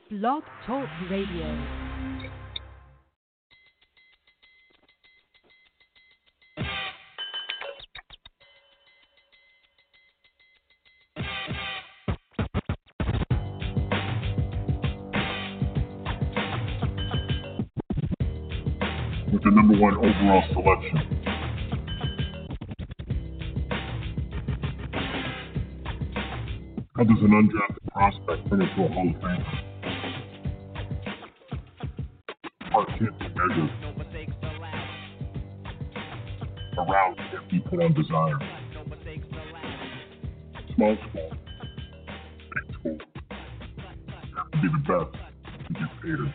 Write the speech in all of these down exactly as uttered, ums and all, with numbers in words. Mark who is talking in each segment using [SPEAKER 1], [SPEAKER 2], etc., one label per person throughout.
[SPEAKER 1] Blog Talk Radio.
[SPEAKER 2] With the number one overall selection. How does an undrafted prospect turn into a Hall of Famer? Heart can't be measured. Around can't be put on desire. Small school, big school. You have to be the best to get paid.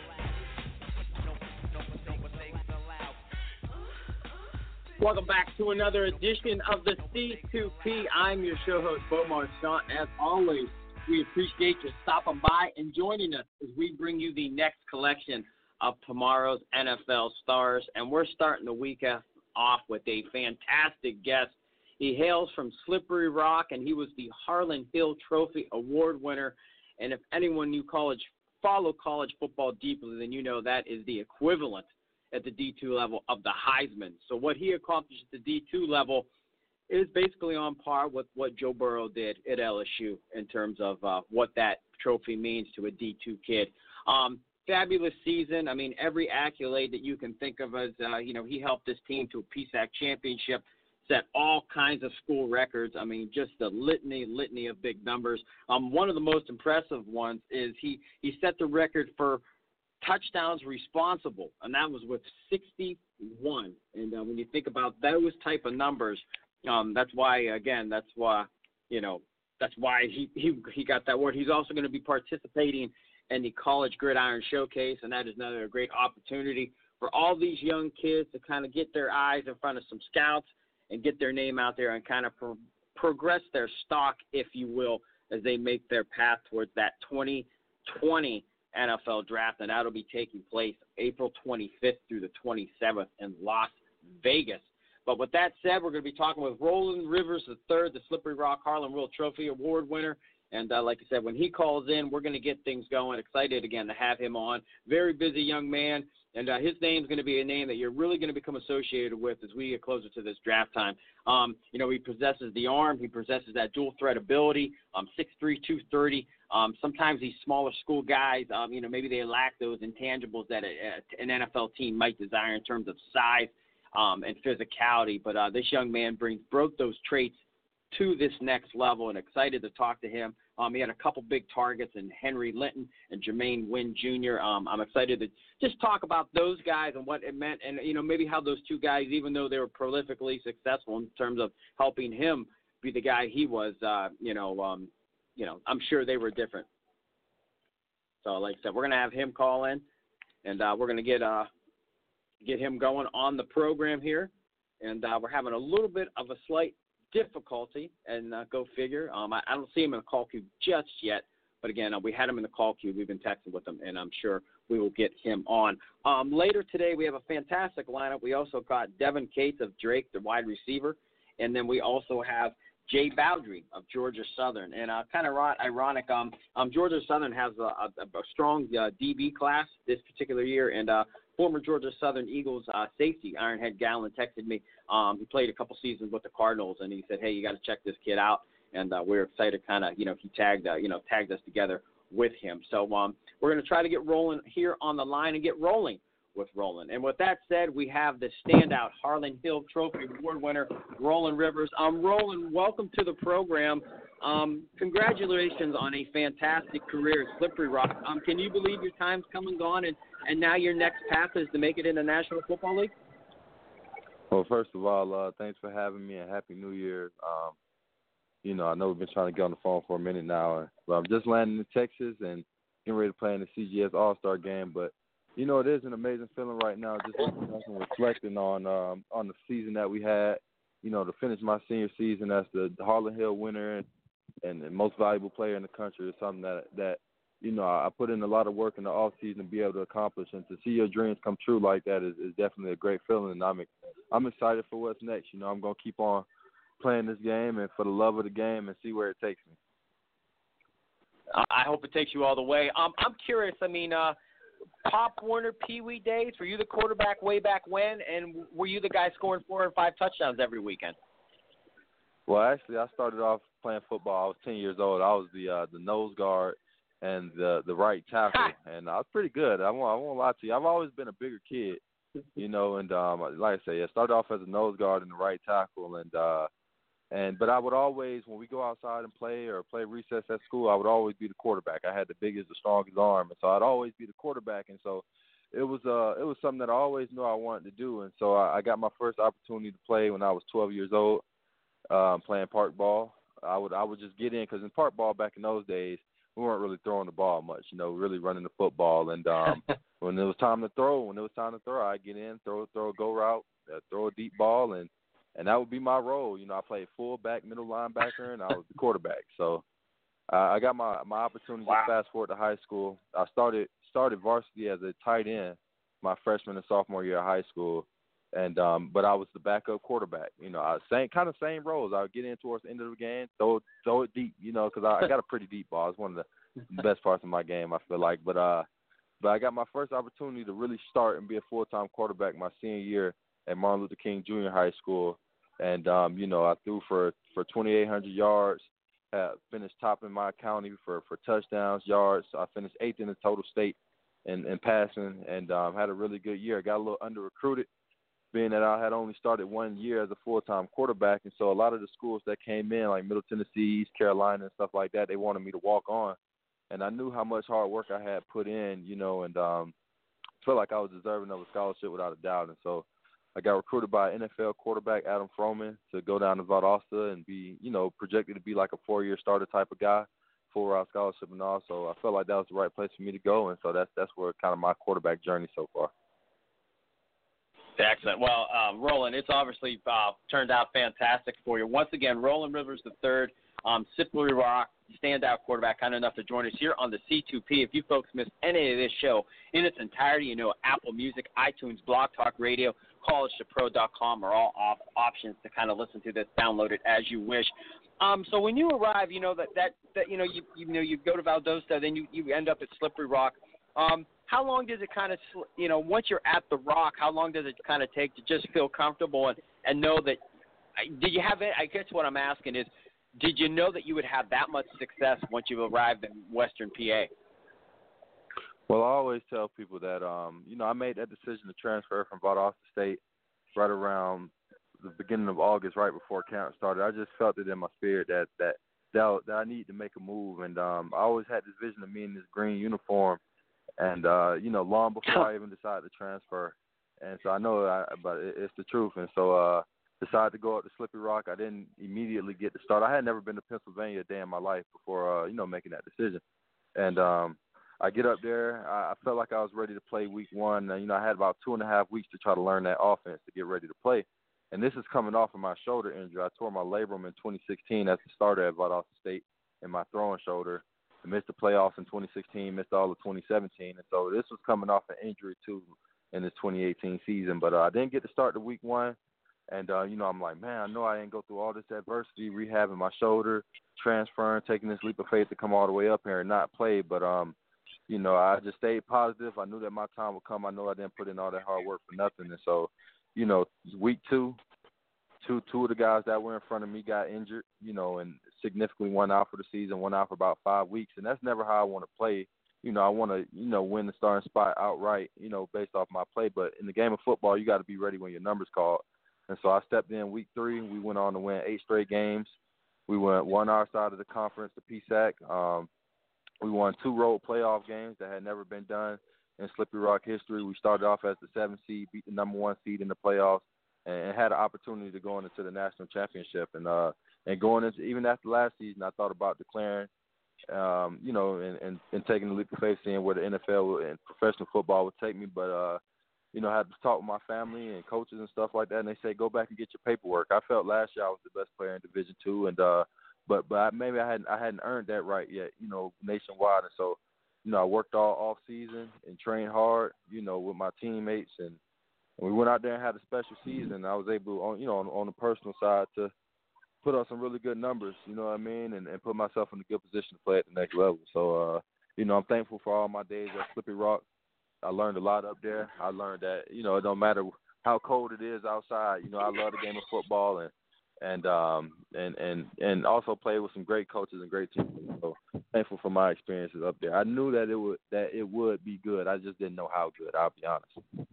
[SPEAKER 3] Welcome back to another edition of the C two P. I'm your show host, Bo Marchant. As always, we appreciate you stopping by and joining us as we bring you the next collection of tomorrow's N F L stars. And we're starting the week off with a fantastic guest. He hails from Slippery Rock, and he was the Harlan Hill Trophy Award winner. And if anyone knew college, follow college football deeply, then you know that is the equivalent at the D two level of the Heisman. So what he accomplished at the D two level is basically on par with what Joe Burrow did at L S U in terms of uh, what that trophy means to a D two kid. Um, fabulous season. I mean, every accolade that you can think of as, uh, you know, he helped his team to a P S A C championship, set all kinds of school records. I mean, just the litany, litany of big numbers. Um, one of the most impressive ones is he, he set the record for touchdowns responsible, and that was with sixty-one. And uh, when you think about those type of numbers, um, that's why, again, that's why, you know, that's why he, he, he got that award. He's also going to be participating in the College Gridiron Showcase, and that is another great opportunity for all these young kids to kind of get their eyes in front of some scouts and get their name out there and kind of pro- progress their stock, if you will, as they make their path towards that twenty twenty N F L draft, and that'll be taking place April twenty-fifth through the twenty-seventh in Las Vegas. But with that said, we're going to be talking with Roland Rivers the third, the Slippery Rock Harlan Hill Trophy Award winner. And uh, like I said, when he calls in, we're going to get things going. Excited again to have him on. Very busy young man. And uh, his name is going to be a name that you're really going to become associated with as we get closer to this draft time. Um, you know, he possesses the arm. He possesses that dual threat ability, um, six three, two thirty. Um, sometimes these smaller school guys, um, you know, maybe they lack those intangibles that a, a, an N F L team might desire in terms of size um, and physicality. But uh, this young man brings broke those traits to this next level, and excited to talk to him. Um, he had a couple big targets in Henry Linton and Jermaine Wynn Junior Um, I'm excited to just talk about those guys and what it meant, and, you know, maybe how those two guys, even though they were prolifically successful in terms of helping him be the guy he was, uh, you know, um, you know, I'm sure they were different. So, like I said, we're going to have him call in, and uh, we're going to get uh, get him going on the program here. And uh, we're having a little bit of a slight difficulty, and uh, go figure. Um, I, I don't see him in the call queue just yet, but again, uh, we had him in the call queue. We've been texting with him, and I'm sure we will get him on. Um, later today, we have a fantastic lineup. We also got Devin Cates of Drake, the wide receiver, and then we also have Jay Bowdry of Georgia Southern. And uh, kind of ironic, um, um, Georgia Southern has a, a, a strong uh, D B class this particular year, and uh, former Georgia Southern Eagles uh, safety, Ironhead Gallen, texted me. Um, he played a couple seasons with the Cardinals, and he said, hey, you got to check this kid out. And uh, we're excited kind of, you know, he tagged, uh, you know, tagged us together with him. So um, we're going to try to get rolling here on the line and get rolling with Roland. And with that said, we have the standout Harlan Hill Trophy Award winner, Roland Rivers. Um, Roland, welcome to the program. Um, congratulations on a fantastic career at Slippery Rock. Um, can you believe your time's come and gone, and, and now your next path is to make it in the National Football League?
[SPEAKER 4] Well, first of all, uh, thanks for having me, and Happy New Year. Um, you know, I know we've been trying to get on the phone for a minute now, but I'm just landing in Texas and getting ready to play in the C G S All-Star game. But, you know, it is an amazing feeling right now, just reflecting on um, on the season that we had. You know, to finish my senior season as the Harlan Hill winner and, and the most valuable player in the country is something that, that you know, I put in a lot of work in the off season to be able to accomplish, and to see your dreams come true like that is, is definitely a great feeling. And I'm I'm excited for what's next. You know, I'm gonna keep on playing this game and for the love of the game and see where it takes me.
[SPEAKER 3] Uh, I hope it takes you all the way. Um, I'm curious. I mean, uh, Pop Warner Pee Wee days. Were you the quarterback way back when, and were you the guy scoring four and five touchdowns every weekend?
[SPEAKER 4] Well, actually, I started off playing football. I was ten years old. I was the uh, the nose guard and the the right tackle, and I was pretty good. I won't, I won't lie to you. I've always been a bigger kid, you know, and um, like I say, I started off as a nose guard and the right tackle, and uh, and but I would always, when we go outside and play or play recess at school, I would always be the quarterback. I had the biggest, the strongest arm, and so I'd always be the quarterback, and so it was uh it was something that I always knew I wanted to do, and so I, I got my first opportunity to play when I was twelve years old, um, playing park ball. I would I would just get in because in park ball back in those days, we weren't really throwing the ball much, you know, really running the football. And um, when it was time to throw, when it was time to throw, I'd get in, throw, throw a go route, uh, throw a deep ball, and, and that would be my role. You know, I played fullback, middle linebacker, and I was the quarterback. So uh, I got my, my opportunity
[SPEAKER 3] Wow.
[SPEAKER 4] to fast forward to high school. I started started varsity as a tight end my freshman and sophomore year of high school. And um, but I was the backup quarterback. You know, I was same kind of same roles. I would get in towards the end of the game, throw throw it deep. You know, because I, I got a pretty deep ball. It's one of the best parts of my game, I feel like. But uh, but I got my first opportunity to really start and be a full time quarterback my senior year at Martin Luther King Junior High School. And um, you know, I threw for for twenty-eight hundred yards. Uh, finished top in my county for for touchdowns, yards. I finished eighth in the total state in, in passing, and um, had a really good year. Got a little under recruited, being that I had only started one year as a full-time quarterback. And so a lot of the schools that came in, like Middle Tennessee, East Carolina, and stuff like that, they wanted me to walk on. And I knew how much hard work I had put in, you know, and um, felt like I was deserving of a scholarship without a doubt. And so I got recruited by N F L quarterback Adam Froman to go down to Valdosta and be, you know, projected to be like a four-year starter type of guy, full-route scholarship and all. So I felt like that was the right place for me to go. And so that's, that's where kind of my quarterback journey so far.
[SPEAKER 3] Excellent. Well, uh, Roland, it's obviously uh, turned out fantastic for you. Once again, Roland Rivers the third, um, Slippery Rock, standout quarterback, kind enough to join us here on the C two P. If you folks missed any of this show in its entirety, you know, Apple Music, iTunes, Blog Talk Radio, college to pro dot com are all off options to kind of listen to this. Download it as you wish. Um, so when you arrive, you know that, that, that you know you you know you go to Valdosta, then you, you end up at Slippery Rock. Um, how long does it kind of, you know, once you're at the Rock, how long does it kind of take to just feel comfortable and, and know that, did you have it, I guess what I'm asking is, did you know that you would have that much success once you arrived in Western P A?
[SPEAKER 4] Well, I always tell people that, um, you know, I made that decision to transfer from Valdosta State right around the beginning of August, right before camp started. I just felt it in my spirit that, that, that, that I need to make a move. And um, I always had this vision of me in this green uniform. And, uh, you know, long before I even decided to transfer. And so I know, I, but it, it's the truth. And so uh decided to go up to Slippery Rock. I didn't immediately get to start. I had never been to Pennsylvania a day in my life before, uh, you know, making that decision. And um, I get up there. I, I felt like I was ready to play week one. And, you know, I had about two and a half weeks to try to learn that offense to get ready to play. And this is coming off of my shoulder injury. I tore my labrum in twenty sixteen as the starter at Valdosta State in my throwing shoulder. I missed the playoffs in twenty sixteen, missed all of twenty seventeen. And so this was coming off an injury, too, in this twenty eighteen season. But uh, I didn't get to start the week one. And, uh, you know, I'm like, man, I know I didn't go through all this adversity, rehabbing my shoulder, transferring, taking this leap of faith to come all the way up here and not play. But, um, you know, I just stayed positive. I knew that my time would come. I know I didn't put in all that hard work for nothing. And so, you know, week two, two, two of the guys that were in front of me got injured, you know, and significantly one out for the season, one out for about five weeks. And that's never how I want to play. You know, I want to, you know, win the starting spot outright, you know, based off my play. But in the game of football, you got to be ready when your number's called. And so I stepped in week three. We went on to win eight straight games. We went won our side of the conference, the P SAC. Um, we won two road playoff games that had never been done in Slippery Rock history. We started off as the seventh seed, beat the number one seed in the playoffs, and, and had an opportunity to go into the national championship. And uh, and going into even after last season, I thought about declaring, um, you know, and, and, and taking the leap of faith, seeing where the N F L and professional football would take me. But uh, you know, I had to talk with my family and coaches and stuff like that, and they say, go back and get your paperwork. I felt last year I was the best player in Division Two, and uh, but but I, maybe I hadn't I hadn't earned that right yet, you know, nationwide. And so, you know, I worked all off season and trained hard, you know, with my teammates, and, and we went out there and had a special season. I was able, on you know, on, on the personal side, to put up some really good numbers, you know what I mean, and, and put myself in a good position to play at the next level. So, uh, you know, I'm thankful for all my days at Slippery Rock. I learned a lot up there. I learned that, you know, it don't matter how cold it is outside. You know, I love the game of football, and and um and and and also played with some great coaches and great teams. So thankful for my experiences up there. I knew that it would that it would be good. I just didn't know how good. I'll be honest.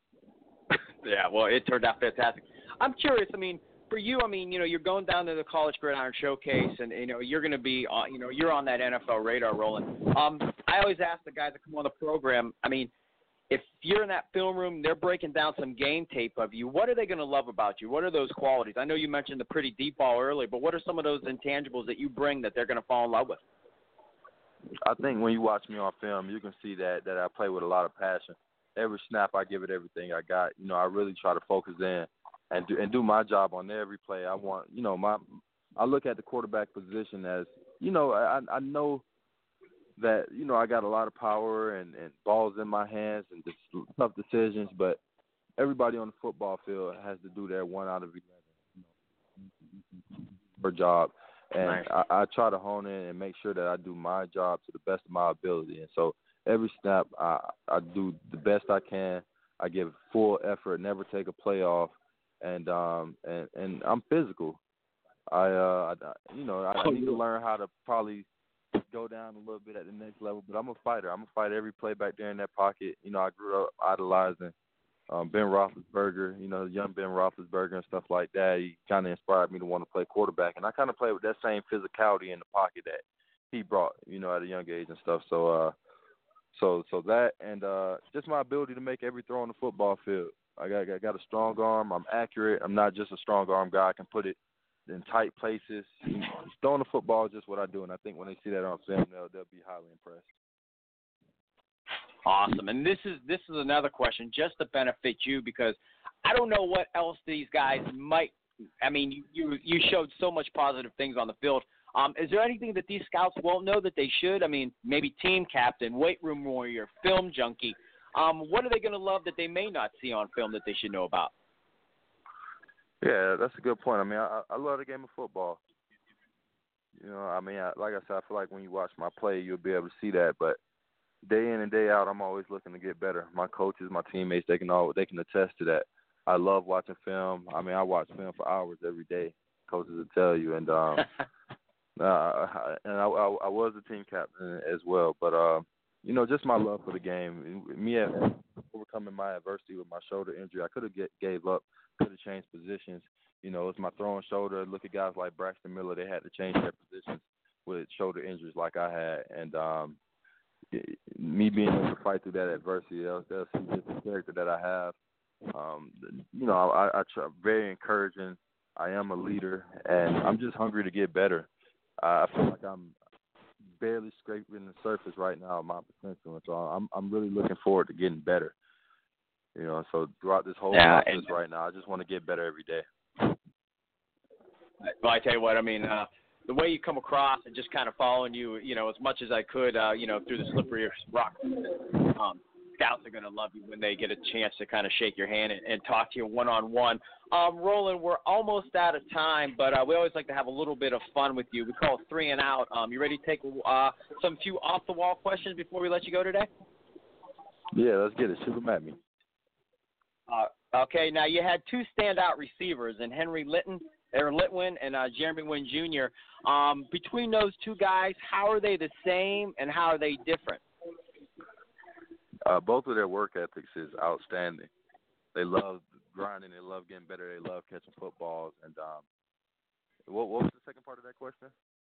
[SPEAKER 3] Yeah, well, it turned out fantastic. I'm curious. I mean, for you, I mean, you know, you're going down to the College Gridiron Showcase, and you know, you're going to be, uh, you know, you're on that N F L radar rolling. Um, I always ask the guys that come on the program. I mean, if you're in that film room, they're breaking down some game tape of you. What are they going to love about you? What are those qualities? I know you mentioned the pretty deep ball earlier, but what are some of those intangibles that you bring that they're going to fall in love with?
[SPEAKER 4] I think when you watch me on film, you can see that that I play with a lot of passion. Every snap, I give it everything I got. You know, I really try to focus in and do and do my job on every play. I want, you know, my I look at the quarterback position as, you know, I I know that, you know, I got a lot of power and, and balls in my hands and just tough decisions, but everybody on the football field has to do their one out of eleven, you know, per job. And nice. I, I try to hone in and make sure that I do my job to the best of my ability. And so every snap, I, I do the best I can. I give full effort, never take a play off, and um and, and I'm physical. I uh I, you know I, I need to learn how to probably go down a little bit at the next level, but I'm a fighter. I'm a fighter every play back there in that pocket. You know, I grew up idolizing um, Ben Roethlisberger, you know, young Ben Roethlisberger and stuff like that. He kind of inspired me to want to play quarterback, and I kind of played with that same physicality in the pocket that he brought, you know, at a young age and stuff. So, uh, so, so that and uh, just my ability to make every throw on the football field. I got, I got a strong arm. I'm accurate. I'm not just a strong arm guy. I can put it in tight places. Throwing the football is just what I do, and I think when they see that on film, they'll, they'll be highly impressed.
[SPEAKER 3] Awesome. And this is this is another question just to benefit you, because I don't know what else these guys might – I mean, you you showed so much positive things on the field. Um, is there anything that these scouts won't know that they should? I mean, maybe team captain, weight room warrior, film junkie. Um, what are they going to love that they may not see on film that they should know about?
[SPEAKER 4] Yeah, that's a good point. I mean, I, I love the game of football. You know, I mean, I, like I said, I feel like when you watch my play, you'll be able to see that. But day in and day out, I'm always looking to get better. My coaches, my teammates, they can all they can attest to that. I love watching film. I mean, I watch film for hours every day. Coaches will tell you. And um, uh, and I, I, I was a team captain as well. But uh, you know, just my love for the game. Me overcoming my adversity with my shoulder injury, I could have gave up. Could have changed positions. You know, it's my throwing shoulder. Look at guys like Braxton Miller. They had to change their positions with shoulder injuries like I had. And um, me being able to fight through that adversity, that's, that's the character that I have. Um, you know, I, I try, very encouraging. I am a leader, and I'm just hungry to get better. Uh, I feel like I'm barely scraping the surface right now of my potential. And so I'm, I'm really looking forward to getting better. You know, so throughout this whole
[SPEAKER 3] yeah,
[SPEAKER 4] process right now, I just want to get better every day.
[SPEAKER 3] Well, I tell you what, I mean, uh, the way you come across and just kind of following you, you know, as much as I could, uh, you know, through the Slippery Rock, um, scouts are going to love you when they get a chance to kind of shake your hand and, and talk to you one-on-one. Um, Roland, we're almost out of time, but uh, we always like to have a little bit of fun with you. We call it three and out. Um, you ready to take uh, some few off-the-wall questions before we let you go today?
[SPEAKER 4] Yeah, let's get it. Shoot them at me.
[SPEAKER 3] Uh, okay, now you had two standout receivers in Henry Litton, or Litwin and uh, Jeremy Wynn Junior Um, between those two guys, how are they the same and how are they different?
[SPEAKER 4] Uh, both of their work ethics is outstanding. They love grinding. They love getting better. They love catching footballs. And um, what, what was the second part of that question?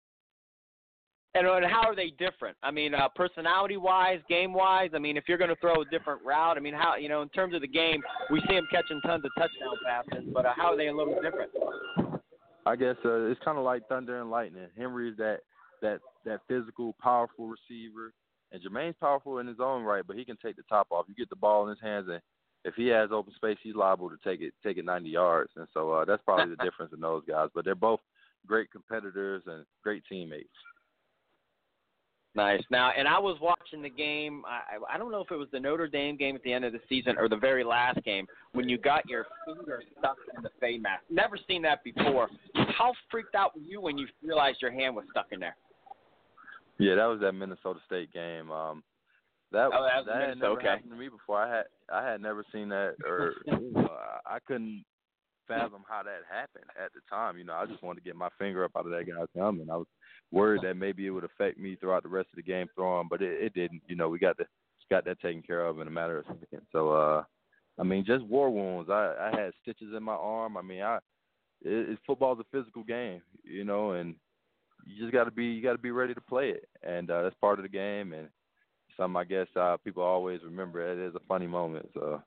[SPEAKER 3] And, and how are they different? I mean, uh, personality-wise, game-wise. I mean, if you're going to throw a different route, I mean, how you know, in terms of the game, we see them catching tons of touchdown passes, but uh, how are they a little different?
[SPEAKER 4] I guess uh, it's kind of like thunder and lightning. Henry is that that that physical, powerful receiver, and Jermaine's powerful in his own right, but he can take the top off. You get the ball in his hands, and if he has open space, he's liable to take it take it ninety yards. And so uh, that's probably the difference in those guys. But they're both great competitors and great teammates.
[SPEAKER 3] Nice. Now, and I was watching the game. I, I don't know if it was the Notre Dame game at the end of the season or the very last game when you got your finger stuck in the face mask. Never seen that before. How freaked out were you when you realized your hand was stuck in there?
[SPEAKER 4] Yeah, that was that Minnesota State game. Um, that
[SPEAKER 3] oh, that, was
[SPEAKER 4] that had never
[SPEAKER 3] okay.
[SPEAKER 4] happened to me before. I had I had never seen that, or uh, I couldn't fathom how that happened at the time. You know, I just wanted to get my finger up out of that guy's helmet. I was worried that maybe it would affect me throughout the rest of the game throwing, but it, it didn't. You know, we got the got that taken care of in a matter of seconds. So, uh, I mean, just war wounds. I, I had stitches in my arm. I mean, I it, it, football's a physical game, you know, and you just got to be you got to be ready to play it, and uh, that's part of the game. And something I guess uh, people always remember. It is a funny moment. So.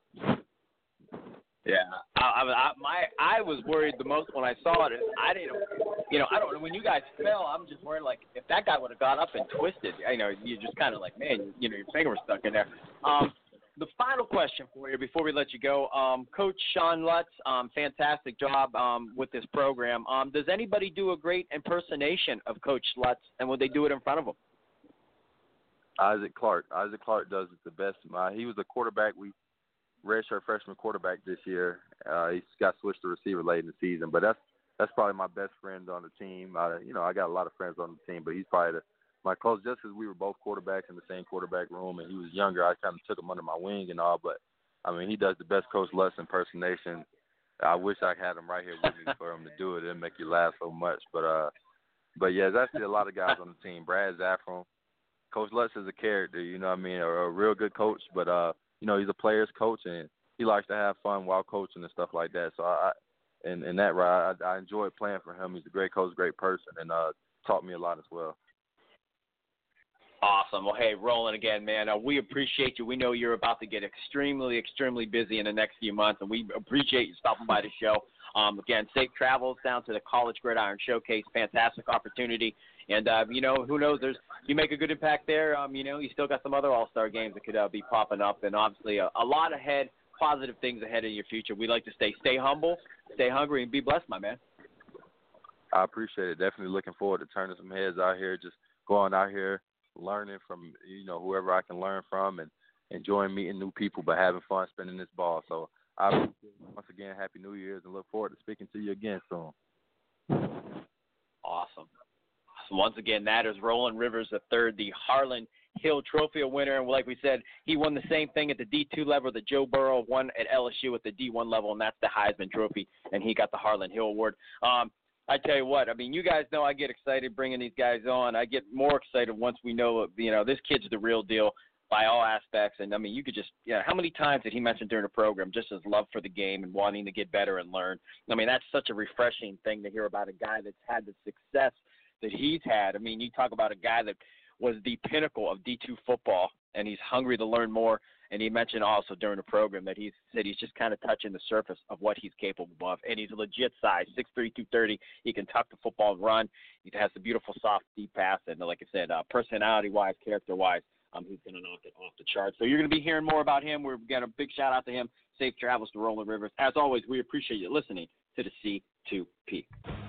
[SPEAKER 3] Yeah, I, I, I, my I was worried the most when I saw it. I didn't, you know, I don't know. When you guys fell, I'm just worried, like, if that guy would have got up and twisted, you know, you just kind of like, man, you know, your finger was stuck in there. Um, the final question for you before we let you go, um, Coach Sean Lutz, um, fantastic job um, with this program. Um, does anybody do a great impersonation of Coach Lutz, and would they do it in front of him?
[SPEAKER 4] Isaac Clark. Isaac Clark does it the best. Uh, he was a quarterback. We redshirt freshman quarterback this year. Uh, he got switched to receiver late in the season, but that's that's probably my best friend on the team. Uh, you know, I got a lot of friends on the team, but he's probably the, my close. Just because we were both quarterbacks in the same quarterback room, and he was younger, I kind of took him under my wing and all. But I mean, he does the best Coach Lutz impersonation. I wish I had him right here with me for him to do it. It'd make you laugh so much. But uh, but yeah, there's actually a lot of guys on the team. Brad Zaffron, Coach Lutz is a character. You know what I mean? A, a real good coach, but uh. You know, he's a player's coach, and he likes to have fun while coaching and stuff like that. So, I, in, in that ride, I, I enjoyed playing for him. He's a great coach, great person, and uh, taught me a lot as well.
[SPEAKER 3] Awesome. Well, hey, Roland, again, man, uh, we appreciate you. We know you're about to get extremely, extremely busy in the next few months, and we appreciate you stopping by the show. Um, again, safe travels down to the College Gridiron Showcase. Fantastic opportunity. And, uh, you know, who knows, there's you make a good impact there. Um, you know, you still got some other all-star games that could uh, be popping up, and obviously a, a lot ahead, positive things ahead in your future. We like to stay stay humble, stay hungry, and be blessed, my man.
[SPEAKER 4] I appreciate it. Definitely looking forward to turning some heads out here, just going out here, learning from, you know, whoever I can learn from, and enjoying meeting new people, but having fun spending this ball. So I appreciate it. Once again, Happy New Year's, and look forward to speaking to you again soon.
[SPEAKER 3] Awesome. Once again, that is Roland Rivers the third, the Harlan Hill Trophy winner. And like we said, he won the same thing at the D two level that Joe Burrow won at L S U at the D one level, and that's the Heisman Trophy, and he got the Harlan Hill Award. Um, I tell you what, I mean, you guys know I get excited bringing these guys on. I get more excited once we know, you know, this kid's the real deal by all aspects. And, I mean, you could just, you know, how many times did he mention during the program just his love for the game and wanting to get better and learn? I mean, that's such a refreshing thing to hear about a guy that's had the success that he's had. I mean, you talk about a guy that was the pinnacle of D two football, and he's hungry to learn more. And he mentioned also during the program that he said he's just kind of touching the surface of what he's capable of. And he's a legit size, six three, two thirty. He can tuck the football and run. He has the beautiful soft deep pass. And like I said, uh, personality-wise, character-wise, um, he's going to knock it off the charts. So you're going to be hearing more about him. We're going to a big shout-out to him. Safe travels to Roland Rivers. As always, we appreciate you listening to the C two P.